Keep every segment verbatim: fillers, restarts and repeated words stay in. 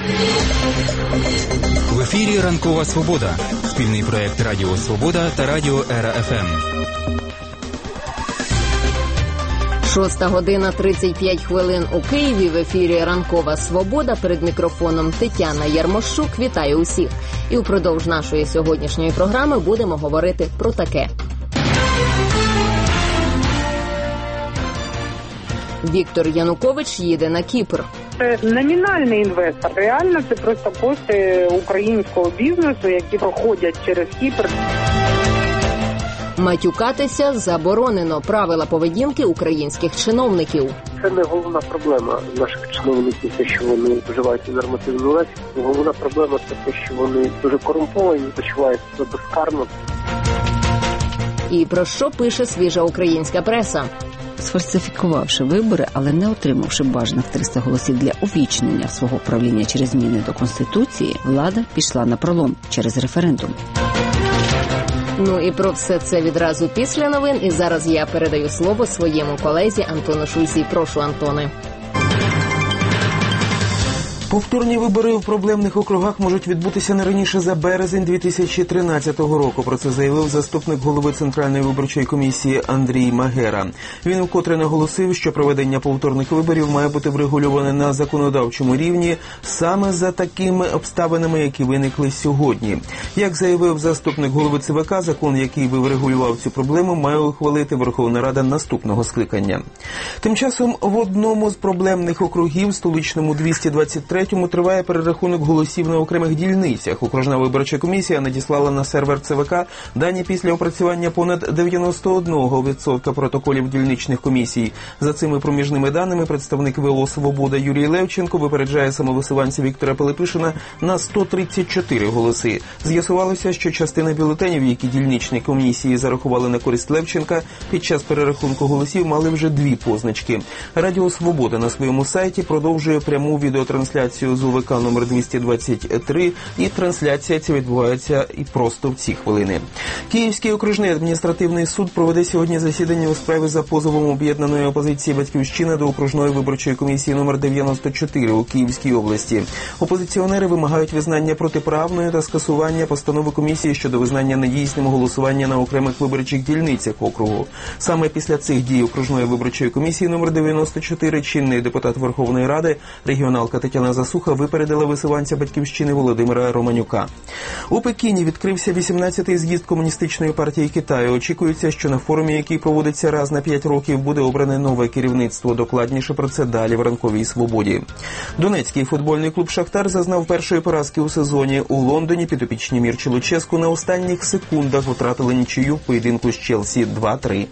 В ефірі «Ранкова Свобода» – спільний проєкт Радіо Свобода та Радіо Ера-ФМ. Шоста година тридцять п'ять хвилин у Києві. В ефірі «Ранкова Свобода». Перед мікрофоном Тетяна Ярмощук. Вітаю усіх. І упродовж нашої сьогоднішньої програми будемо говорити про таке. Віктор Янукович їде на Кіпр. Це номінальний інвестор. Реально це просто кошти українського бізнесу, які проходять через Кіпр. Матюкатися заборонено. Правила поведінки українських чиновників. Це не головна проблема наших чиновників, те, що вони вживають нормативну лексику. Головна проблема – це те, що вони дуже корумповані, почувають себе безкарно. І про що пише свіжа українська преса? Сфальсифікувавши вибори, але не отримавши бажаних триста голосів для увічнення свого правління через зміни до Конституції, влада пішла на пролом через референдум. Ну і про все це відразу після новин. І зараз я передаю слово своєму колезі Антону Шульзі. Прошу, Антоне. Повторні вибори в проблемних округах можуть відбутися не раніше за березень дві тисячі тринадцятого року. Про це заявив заступник голови Центральної виборчої комісії Андрій Магера. Він вкотре наголосив, що проведення повторних виборів має бути врегульоване на законодавчому рівні саме за такими обставинами, які виникли сьогодні. Як заявив заступник голови ЦВК, закон, який би врегулював цю проблему, має ухвалити Верховна Рада наступного скликання. Тим часом в одному з проблемних округів, столичному двісті двадцять третьому, триває перерахунок голосів на окремих дільницях. Окружна виборча комісія надіслала на сервер ЦВК дані після опрацювання понад дев'яносто один відсоток протоколів дільничних комісій. За цими проміжними даними представник ВО «Свобода» Юрій Левченко випереджає самовисуванця Віктора Пилипишина на сто тридцять чотири голоси. З'ясувалося, що частина бюлетенів, які дільничні комісії зарахували на користь Левченка, під час перерахунку голосів мали вже дві позначки. Радіо «Свобода» на своєму сайті продовжує пряму відеотрансляцію з УВК номер двісті двадцять три, і трансляція ця відбувається і просто в ці хвилини. Київський окружний адміністративний суд проведе сьогодні засідання у справі за позовом об'єднаної опозиції «Батьківщина» до окружної виборчої комісії номер дев'яносто чотири у Київській області. Опозиціонери вимагають визнання протиправної та скасування постанови комісії щодо визнання недійсним голосування на окремих виборчих дільницях округу. Саме після цих дій окружної виборчої комісії номер дев'яносто чотири чинний депутат Верховної Ради, регіоналка Тетяна Засуха, випередила висуванця «Батьківщини» Володимира Романюка. У Пекіні відкрився вісімнадцятий з'їзд Комуністичної партії Китаю. Очікується, що на форумі, який проводиться раз на п'ять років, буде обране нове керівництво. Докладніше про це далі в «Ранковій Свободі». Донецький футбольний клуб «Шахтар» зазнав першої поразки у сезоні. У Лондоні підопічні Мірчі Луческу на останніх секундах втратили нічию в поєдинку з Челсі два три.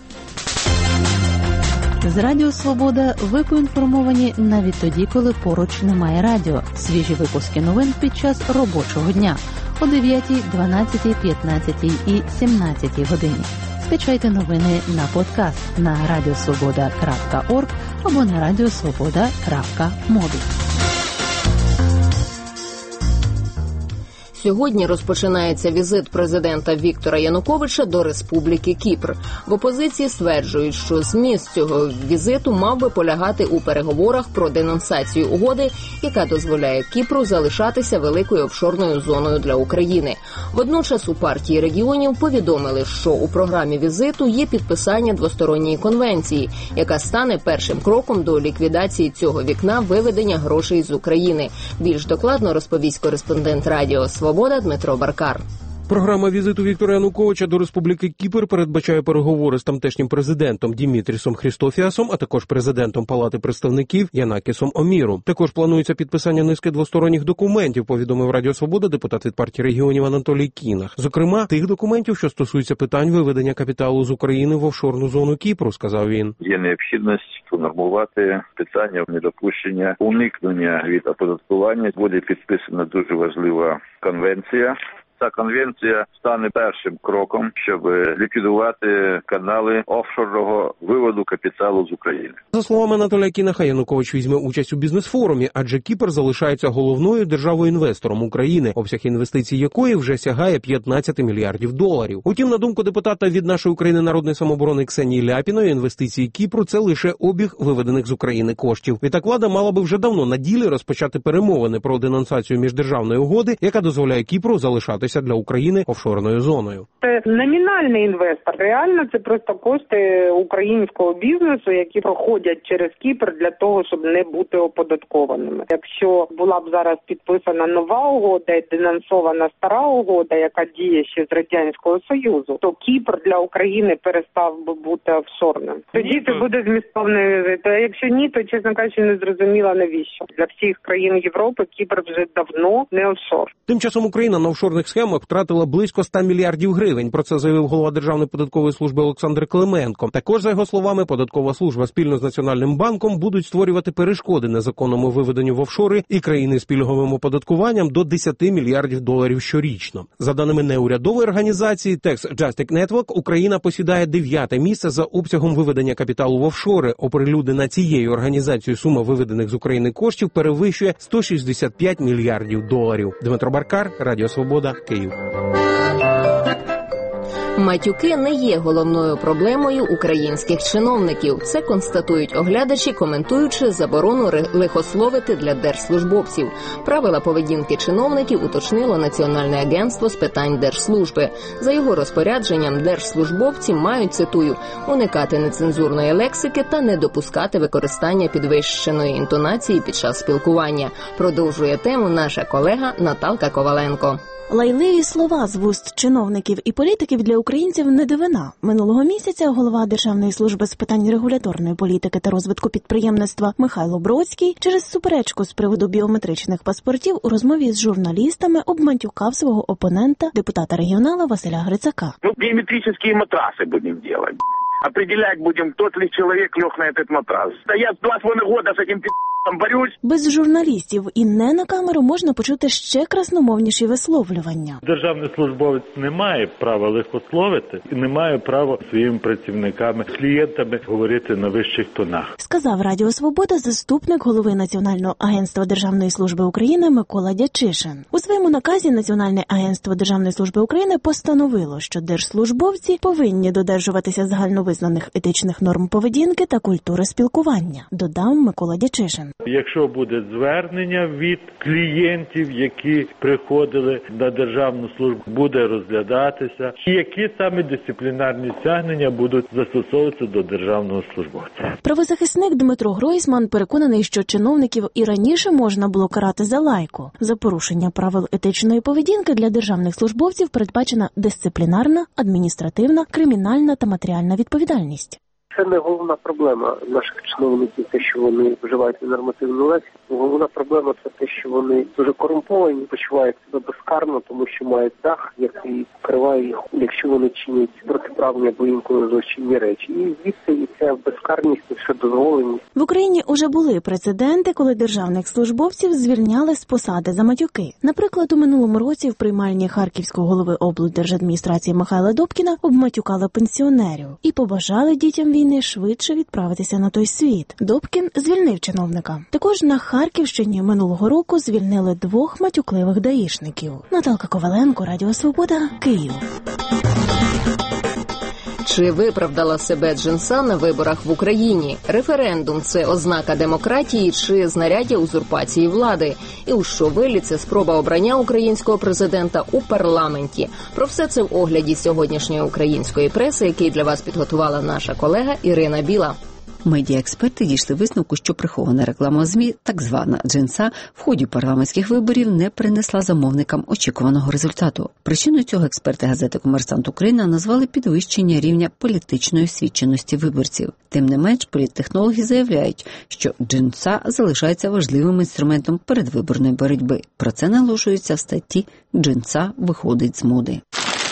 З Радіо Свобода ви поінформовані навіть тоді, коли поруч немає радіо. Свіжі випуски новин під час робочого дня о дев'ятій, дванадцятій, п'ятнадцятій і сімнадцятій годині. Скачайте новини на подкаст на радіосвобода крапка орг або на радіосвобода крапка мобі. Сьогодні розпочинається візит президента Віктора Януковича до Республіки Кіпр. В опозиції стверджують, що зміст цього візиту мав би полягати у переговорах про денонсацію угоди, яка дозволяє Кіпру залишатися великою офшорною зоною для України. Водночас у партії регіонів повідомили, що у програмі візиту є підписання двосторонньої конвенції, яка стане першим кроком до ліквідації цього вікна виведення грошей з України. Більш докладно розповість кореспондент Радіо Свобода Дмитро Баркар. Програма візиту Віктора Януковича до Республіки Кіпр передбачає переговори з тамтешнім президентом Дімітрісом Хрістофіасом, а також президентом Палати представників Янакісом Оміру. Також планується підписання низки двосторонніх документів, повідомив Радіо Свобода депутат від партії регіонів Анатолій Кінах. Зокрема, тих документів, що стосуються питань виведення капіталу з України в офшорну зону Кіпру, сказав він. Є необхідність понормувати питання недопущення уникнення від оподаткування. Буде підписана дуже важлива конвенція. Ця конвенція стане першим кроком, щоб ліквідувати канали офшорного виводу капіталу з України. За словами Анатолія Кінаха, Янукович візьме участь у бізнес-форумі, адже Кіпр залишається головною державою-інвестором України, обсяг інвестицій якої вже сягає п'ятнадцять мільярдів доларів. Утім, на думку депутата від нашої України народної самооборони Ксенії Ляпіної, інвестиції Кіпру – це лише обіг виведених з України коштів. Відтак влада мала би вже давно на ділі розпочати перемовини про денонсацію міждержавної угоди, яка дозволяє Кіпру залишатися для України офшорною зоною. Це номінальний інвестор. Реально це просто кошти українського бізнесу, які проходять через Кіпр для того, щоб не бути оподаткованими. Якщо була б зараз підписана нова угода і денонсована стара угода, яка діє ще з Радянського Союзу, то Кіпр для України перестав би бути офшорним. Тоді це буде змістовний візит. А якщо ні, то, чесно кажучи, не зрозуміло навіщо. Для всіх країн Європи Кіпр вже давно не офшор. Тим часом Україна на офшорних схемах втратила близько ста мільярдів гривень. Про це заявив голова Державної податкової служби Олександр Клименко. Також, за його словами, податкова служба спільно з Національним банком будуть створювати перешкоди незаконному виведенню в офшори і країни з пільговим оподаткуванням до десять мільярдів доларів щорічно. За даними неурядової організації Tax Justice Network, Україна посідає дев'яте місце за обсягом виведення капіталу в офшори. Оприлюднена цією організацією сума виведених з України коштів перевищує сто шістдесят п'ять мільярдів доларів. Дмитро Баркар, Радіо Свобода, Київ. Матюки не є головною проблемою українських чиновників. Це констатують оглядачі, коментуючи заборону лихословити для держслужбовців. Правила поведінки чиновників уточнило Національне агентство з питань держслужби. За його розпорядженням, держслужбовці мають, цитую, уникати нецензурної лексики та не допускати використання підвищеної інтонації під час спілкування. Продовжує тему наша колега Наталка Коваленко. Лайливі слова з вуст чиновників і політиків для українців не дивина. Минулого місяця голова Державної служби з питань регуляторної політики та розвитку підприємництва Михайло Бродський через суперечку з приводу біометричних паспортів у розмові з журналістами обматюкав свого опонента, депутата-регіонала Василя Грицака. Ну, біометричні матраси будемо робити. Определять будем, тот ли человек лег на этот матрас. Да я два с половиной года с этим пи***ом борюсь. Без журналістів і не на камеру можна почути ще красномовніші висловлювання. Державний службовець не має права лихословити і не має права своїми працівниками, клієнтами говорити на вищих тонах. Сказав Радіо Свобода заступник голови Національного агентства Державної служби України Микола Дячишин. У своєму наказі Національне агентство Державної служби України постановило, що держслужбовці повинні додержуватися загальновизнаних етичних норм поведінки та культури спілкування, додав Микола Дячишин. Якщо буде звернення від клієнтів, які приходили на державну службу, буде розглядатися, які саме дисциплінарні стягнення будуть застосовуватися до державного службовця. Правозахисник Дмитро Гройсман переконаний, що чиновників і раніше можна було карати за лайку. За порушення правил етичної поведінки для державних службовців передбачена дисциплінарна, адміністративна, кримінальна та матеріальна відповідальність. Це не головна проблема наших чиновників, те, що вони вживають нормативну лексику. Головна проблема – це те, що вони дуже корумповані, почувають себе безкарно, тому що мають дах, який покриває їх, якщо вони чинять протиправні або інколи злочинні речі. І звідси і ця безкарність, і вседозволеність. В Україні уже були прецеденти, коли державних службовців звільняли з посади за матюки. Наприклад, у минулому році в приймальні харківського голови облдержадміністрації Михайла Добкіна обматюкали пенсіонерів і побажали дітям війни швидше відправитися на той світ. Добкін звільнив чиновника. Також на Харківщині минулого року звільнили двох матюкливих даїшників. Наталка Коваленко, Радіо Свобода, Київ. Чи виправдала себе Джинса на виборах в Україні? Референдум – це ознака демократії чи знаряддя узурпації влади? І у що виліться спроба обрання українського президента у парламенті? Про все це в огляді сьогоднішньої української преси, який для вас підготувала наша колега Ірина Біла. Медіаексперти дійшли висновку, що прихована реклама ЗМІ, так звана «Джинса», в ході парламентських виборів не принесла замовникам очікуваного результату. Причиною цього експерти газети «Комерсант Україна» назвали підвищення рівня політичної освіченості виборців. Тим не менш, політтехнологи заявляють, що «Джинса» залишається важливим інструментом передвиборної боротьби. Про це наголошується в статті «Джинса виходить з моди».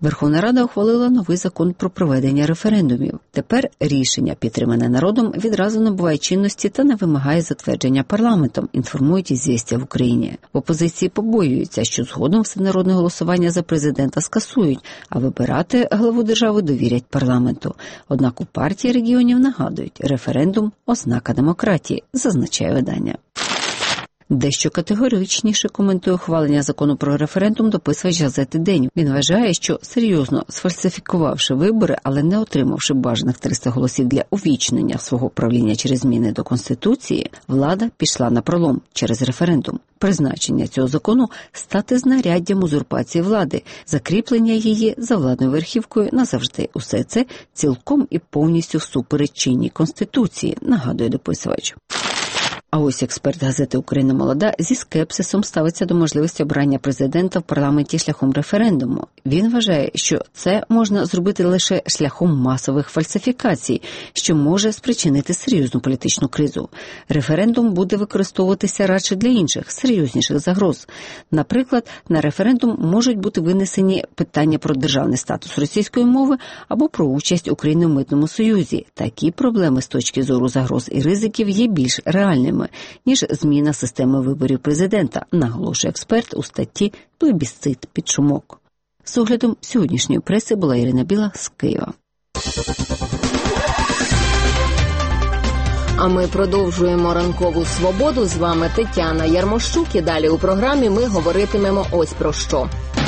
Верховна Рада ухвалила новий закон про проведення референдумів. Тепер рішення, підтримане народом, відразу набуває чинності та не вимагає затвердження парламентом, інформують «Ізвістія» в Україні. В опозиції побоюються, що згодом всенародне голосування за президента скасують, а вибирати главу держави довірять парламенту. Однак у партії регіонів нагадують, референдум – ознака демократії, зазначає видання. Дещо категоричніше коментує ухвалення закону про референдум дописувач газети «День». Він вважає, що серйозно сфальсифікувавши вибори, але не отримавши бажаних триста голосів для увічнення свого правління через зміни до Конституції, влада пішла на пролом через референдум. Призначення цього закону – стати знаряддям узурпації влади, закріплення її за владною верхівкою назавжди. Усе це цілком і повністю всупереч чинній Конституції, нагадує дописувач. А ось експерт газети «Україна молода» зі скепсисом ставиться до можливості обрання президента в парламенті шляхом референдуму. Він вважає, що це можна зробити лише шляхом масових фальсифікацій, що може спричинити серйозну політичну кризу. Референдум буде використовуватися радше для інших, серйозніших загроз. Наприклад, на референдум можуть бути винесені питання про державний статус російської мови або про участь України в Митному союзі. Такі проблеми з точки зору загроз і ризиків є більш реальними, ніж зміна системи виборів президента, наголошує експерт у статті «Плебісцит під шумок». З оглядом сьогоднішньої преси була Ірина Біла з Києва. А ми продовжуємо ранкову свободу. З вами Тетяна Ярмощук. І далі у програмі ми говоритимемо ось про що.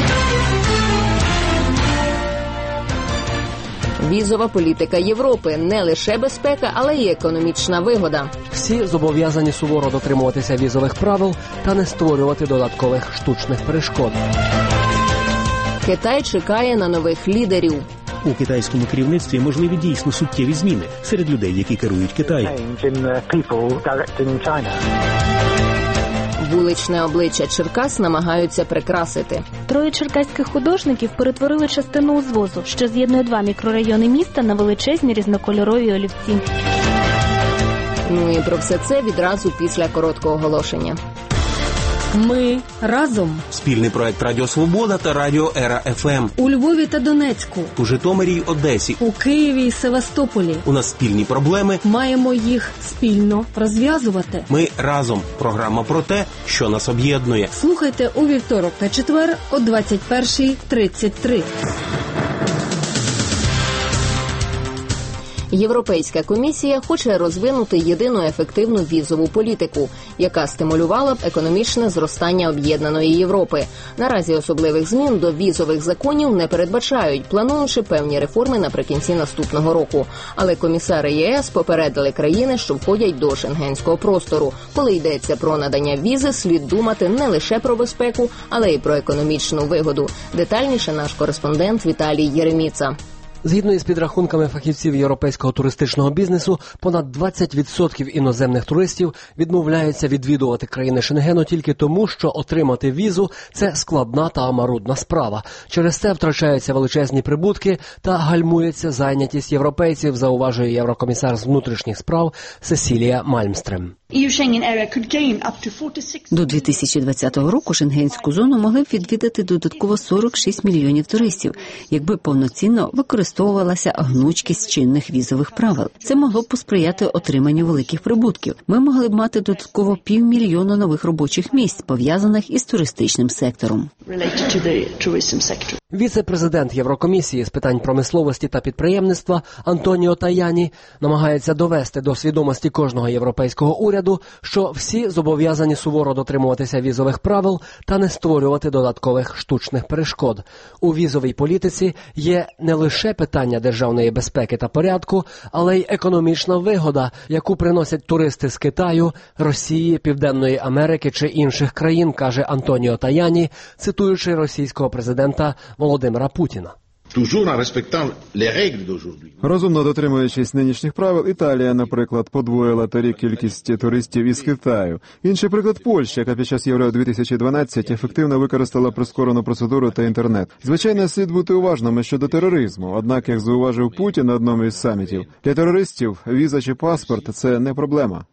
Візова політика Європи – не лише безпека, але й економічна вигода. Всі зобов'язані суворо дотримуватися візових правил та не створювати додаткових штучних перешкод. Китай чекає на нових лідерів. У китайському керівництві можливі дійсно суттєві зміни серед людей, які керують Китаєм. Вуличне обличчя Черкас намагаються прикрасити. Троє черкаських художників перетворили частину узвозу, що з'єднує два мікрорайони міста, на величезні різнокольорові олівці. Ну і про все це відразу після короткого оголошення. Ми разом. Спільний проект Радіо Свобода та Радіо Ера еф ем. У Львові та Донецьку. У Житомирі й Одесі. У Києві і Севастополі. У нас спільні проблеми. Маємо їх спільно розв'язувати. Ми разом. Програма про те, що нас об'єднує. Слухайте у вівторок та четвер о двадцять першій тридцять три. Європейська комісія хоче розвинути єдину ефективну візову політику, яка стимулювала б економічне зростання об'єднаної Європи. Наразі особливих змін до візових законів не передбачають, плануючи певні реформи наприкінці наступного року. Але комісари ЄС попередили країни, що входять до шенгенського простору. Коли йдеться про надання візи, слід думати не лише про безпеку, але й про економічну вигоду. Детальніше наш кореспондент Віталій Єреміца. Згідно із підрахунками фахівців європейського туристичного бізнесу, понад двадцять відсотків іноземних туристів відмовляються відвідувати країни Шенгену тільки тому, що отримати візу – це складна та марудна справа. Через це втрачаються величезні прибутки та гальмується зайнятість європейців, зауважує єврокомісар з внутрішніх справ Сесілія Мальмстрем. До дві тисячі двадцятого року шенгенську зону могли б відвідати додатково сорок шість мільйонів туристів, якби повноцінно використовувалася гнучкість чинних візових правил. Це могло б посприяти отриманню великих прибутків. Ми могли б мати додатково півмільйона нових робочих місць, пов'язаних із туристичним сектором. Віце-президент Єврокомісії з питань промисловості та підприємництва Антоніо Таяні намагається довести до свідомості кожного європейського уряду, що всі зобов'язані суворо дотримуватися візових правил та не створювати додаткових штучних перешкод. У візовій політиці є не лише питання державної безпеки та порядку, але й економічна вигода, яку приносять туристи з Китаю, Росії, Південної Америки чи інших країн, каже Антоніо Таяні, цитуючи російського президента Володимира Путіна. Розумно дотримуючись нинішніх правил, Італія, наприклад, подвоїла торік кількість туристів із Китаю. Інший приклад – Польща, яка під час Євро дві тисячі дванадцять ефективно використала прискорену процедуру та інтернет. Звичайно, слід бути уважними щодо тероризму. Однак, як зауважив Путін на одному із самітів, для терористів віза чи паспорт – це не проблема.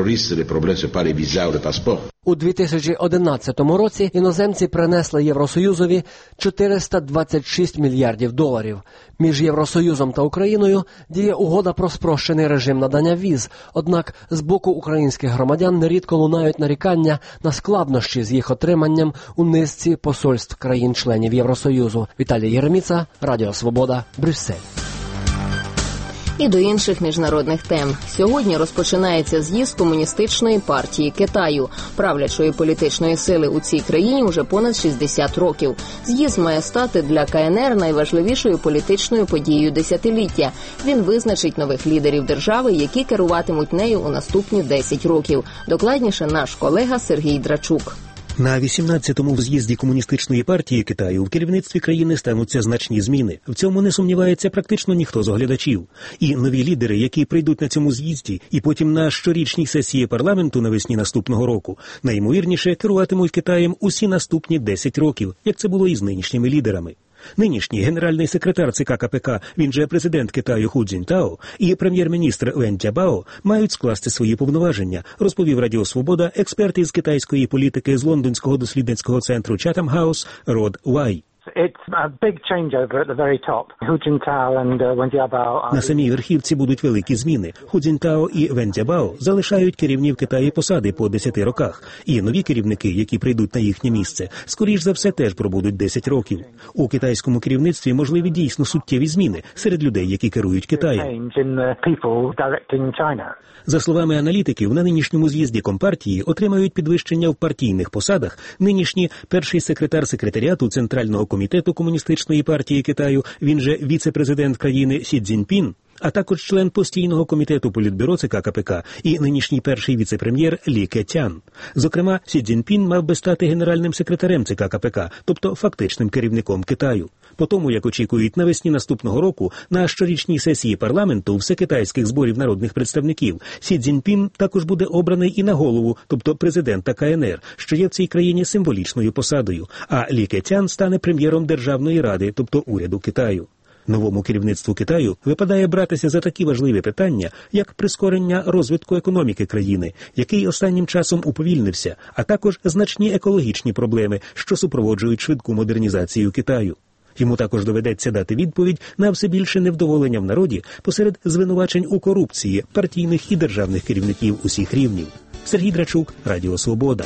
У дві тисячі одинадцятому році іноземці принесли Євросоюзові чотириста двадцять шість мільярдів доларів. Між Євросоюзом та Україною діє угода про спрощений режим надання віз. Однак з боку українських громадян нерідко лунають нарікання на складнощі з їх отриманням у низці посольств країн-членів Євросоюзу. Віталій Єреміца, Радіо Свобода, Брюссель. І до інших міжнародних тем. Сьогодні розпочинається з'їзд Комуністичної партії Китаю, правлячої політичної сили у цій країні уже понад шістдесят років. З'їзд має стати для ка ен ер найважливішою політичною подією десятиліття. Він визначить нових лідерів держави, які керуватимуть нею у наступні десять років. Докладніше наш колега Сергій Драчук. На вісімнадцятому з'їзді Комуністичної партії Китаю в керівництві країни стануться значні зміни. В цьому не сумнівається практично ніхто з оглядачів. І нові лідери, які прийдуть на цьому з'їзді, і потім на щорічній сесії парламенту навесні наступного року, найімовірніше керуватимуть Китаєм усі наступні десять років, як це було і з нинішніми лідерами. Нинішній генеральний секретар ЦК ка пе ка, він же президент Китаю Ху Цзіньтао, і прем'єр-міністр Вен Цзябао мають скласти свої повноваження, розповів Радіо Свобода експерт із китайської політики з лондонського дослідницького центру Chatham House Род Уай. На самій верхівці будуть великі зміни. Ху Цзіньтао і Вен Цзябао залишають керівні в Китаї посади по десяти роках. І нові керівники, які прийдуть на їхнє місце, скоріш за все теж пробудуть десять років. У китайському керівництві можливі дійсно суттєві зміни серед людей, які керують Китаєм. За словами аналітиків, на нинішньому з'їзді Компартії отримають підвищення в партійних посадах нинішній перший секретар секретаріату Центрального комітету Комуністичної партії Китаю, він же віце-президент країни Сі Цзіньпін, а також член постійного комітету Політбюро ЦК ка пе ка і нинішній перший віце-прем'єр Лі Кецян. Зокрема, Сі Цзіньпін мав би стати генеральним секретарем ЦК ка пе ка, тобто фактичним керівником Китаю. По тому, як очікують навесні наступного року, на щорічній сесії парламенту всекитайських зборів народних представників, Сі Цзіньпін також буде обраний і на голову, тобто президента ка ен ер, що є в цій країні символічною посадою, а Лі Кецян стане прем'єром Державної ради, тобто уряду Китаю. Новому керівництву Китаю випадає братися за такі важливі питання, як прискорення розвитку економіки країни, який останнім часом уповільнився, а також значні екологічні проблеми, що супроводжують швидку модернізацію Китаю. Йому також доведеться дати відповідь на все більше невдоволення в народі посеред звинувачень у корупції партійних і державних керівників усіх рівнів. Сергій Драчук, Радіо Свобода.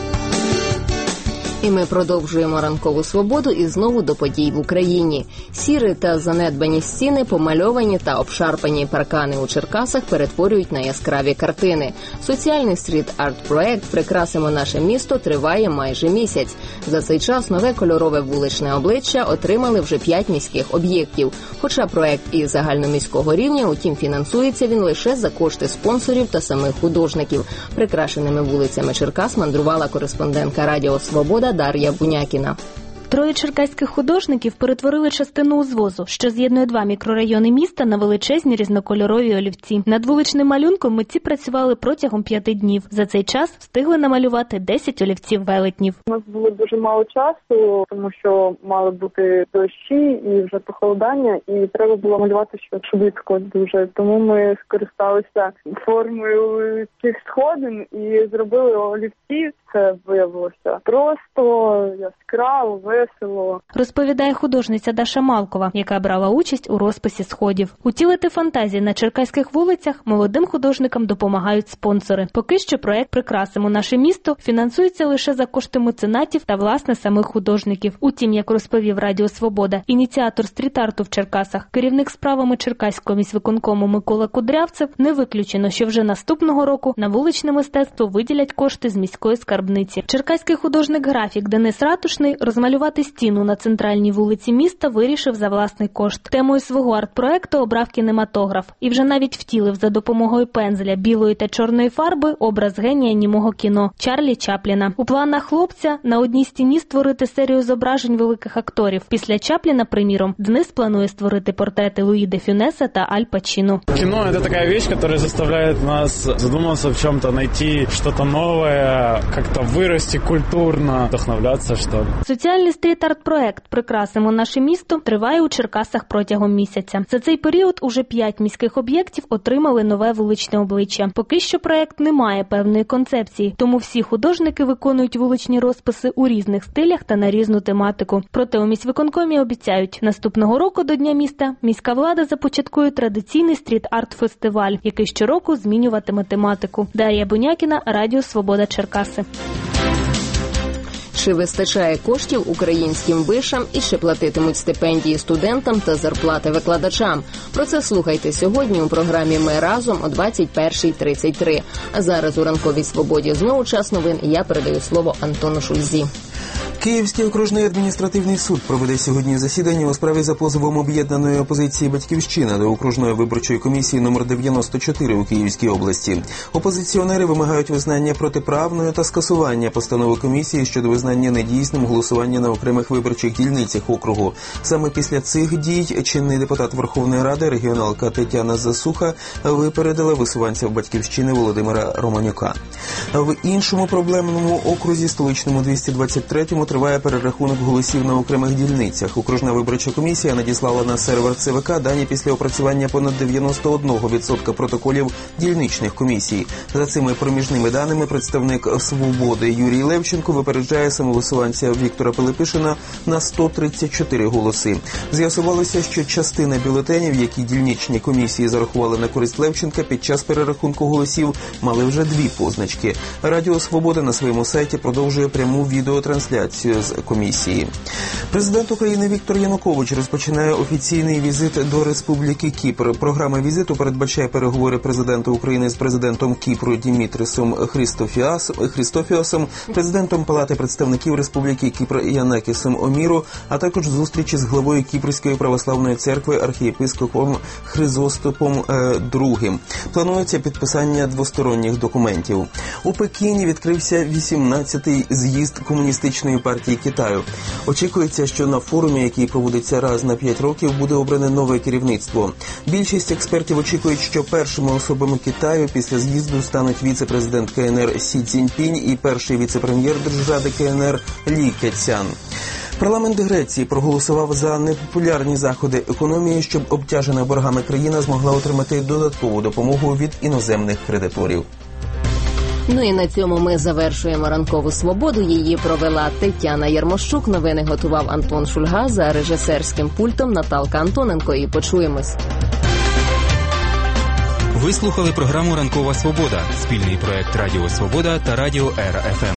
І ми продовжуємо ранкову свободу і знову до подій в Україні. Сірі та занедбані стіни, помальовані та обшарпані паркани у Черкасах перетворюють на яскраві картини. Соціальний стріт-арт-проект «Прикрасимо наше місто» триває майже місяць. За цей час нове кольорове вуличне обличчя отримали вже п'ять міських об'єктів. Хоча проект і загальноміського рівня, утім фінансується він лише за кошти спонсорів та самих художників. Прикрашеними вулицями Черкас мандрувала кореспондентка Радіо Свобода Дар'я Бунякіна. Троє черкаських художників перетворили частину узвозу, що з'єднує два мікрорайони міста, на величезні різнокольорові олівці. Над вуличним малюнком митці працювали протягом п'яти днів. За цей час встигли намалювати десять олівців-велетнів. У нас було дуже мало часу, тому що мали бути дощі і вже похолодання, і треба було малювати щось швидко дуже. Тому ми скористалися формою цих сходин і зробили олівці. Це виявилося просто, яскраво, весело. Розповідає художниця Даша Малкова, яка брала участь у розписі сходів. Утілити фантазії на черкаських вулицях молодим художникам допомагають спонсори. Поки що проект «Прикрасимо наше місто» фінансується лише за кошти меценатів та, власне, самих художників. Утім, як розповів Радіо Свобода, ініціатор стріт-арту в Черкасах, керівник справами Черкаського міськвиконкому Микола Кудрявцев, не виключено, що вже наступного року на вуличне мистецтво виділять кошти з міської скарбниці. Черкаський художник-графік Денис Ратушний розмалював намалювати стіну на центральній вулиці міста вирішив за власний кошт. Темою свого арт-проекту обрав кінематограф. І вже навіть втілив за допомогою пензля білої та чорної фарби образ генія німого кіно – Чарлі Чапліна. У планах хлопця на одній стіні створити серію зображень великих акторів. Після Чапліна, приміром, Денис планує створити портрети Луї де Фюнеса та Аль Пачино. Кино – это такая вещь, которая заставляет нас задуматься в чем-то, найти что-то новое, как-то вырасти культурно, вдохновляться, что ли. Соціальний стріт-арт-проект «Прикрасимо наше місто» триває у Черкасах протягом місяця. За цей період уже п'ять міських об'єктів отримали нове вуличне обличчя. Поки що проект не має певної концепції, тому всі художники виконують вуличні розписи у різних стилях та на різну тематику. Проте у міськвиконкомі обіцяють, наступного року до Дня міста міська влада започаткує традиційний стріт-арт-фестиваль, який щороку змінюватиме тематику. Дар'я Бунякіна, Радіо Свобода, Черкаси. Чи вистачає коштів українським вишам і чи платитимуть стипендії студентам та зарплати викладачам? Про це слухайте сьогодні у програмі «Ми разом» о двадцять першій тридцять три. А зараз у ранковій свободі знову час новин. Я передаю слово Антону Шульзі. Київський окружний адміністративний суд проведе сьогодні засідання у справі за позовом об'єднаної опозиції «Батьківщина» до окружної виборчої комісії номер дев'яносто чотири у Київській області. Опозиціонери вимагають визнання протиправної та скасування постанови комісії щодо визнання недійсним голосування на окремих виборчих дільницях округу. Саме після цих дій чинний депутат Верховної Ради, регіоналка Тетяна Засуха, випередила висуванця «Батьківщини» Володимира Романюка. В іншому проблемному окрузі, столичному двісті двадцять третьому, триває перерахунок голосів на окремих дільницях. Окружна виборча комісія надіслала на сервер ЦВК дані після опрацювання понад дев'яносто один відсоток протоколів дільничних комісій. За цими проміжними даними представник «Свободи» Юрій Левченко випереджає самовисуванця Віктора Пилипишина на сто тридцять чотири голоси. З'ясувалося, що частина бюлетенів, які дільничні комісії зарахували на користь Левченка, під час перерахунку голосів мали вже дві позначки. Радіо «Свобода» на своєму сайті продовжує пряму відеотрансляцію з комісії. Президент України Віктор Янукович розпочинає офіційний візит до Республіки Кіпр. Програма візиту передбачає переговори президента України з президентом Кіпру Дімітрісом Хрістофіосом, президентом Палати представників Республіки Кіпр Янакісом Оміру, а також зустрічі з главою Кіпрської православної церкви архієпископом Хризостопом другим. Планується підписання двосторонніх документів. У Пекіні відкрився вісімнадцятий з'їзд Комуністичної партії Китаю. Очікується, що на форумі, який проводиться раз на п'ять років, буде обране нове керівництво. Більшість експертів очікують, що першими особами Китаю після з'їзду стануть віце-президент КНР Сі Цзіньпінь і перший віце-прем'єр Держради КНР Лі Кецян. Парламент Греції проголосував за непопулярні заходи економії, щоб обтяжена боргами країна змогла отримати додаткову допомогу від іноземних кредиторів. Ну і на цьому ми завершуємо ранкову свободу. Її провела Тетяна Ярмощук. Новини готував Антон Шульга, за режисерським пультом Наталка Антоненко. І почуємось. Ви слухали програму «Ранкова свобода» – спільний проект Радіо Свобода та Радіо Ера Еф Ем.